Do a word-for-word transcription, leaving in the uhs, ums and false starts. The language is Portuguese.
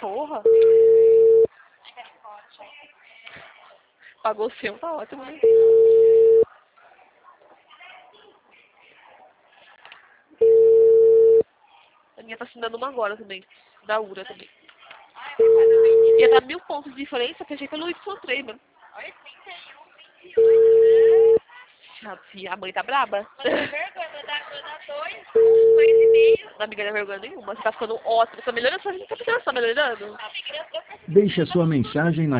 Porra. Pagou o seu, tá ótimo, né? A minha tá assinando uma agora também. Da Ura também. Ia dar mil pontos de diferença, fechei pelo Y três, mano. A mãe tá braba. Mas é vergonha, vou dar, vou dar dois, um, dois e meio. Não, amiga, não é vergonha nenhuma. Você tá ficando ótimo. Você tá melhorando, você tá melhorando, você tá melhorando. Amiga, eu tô Deixe a sua mensagem na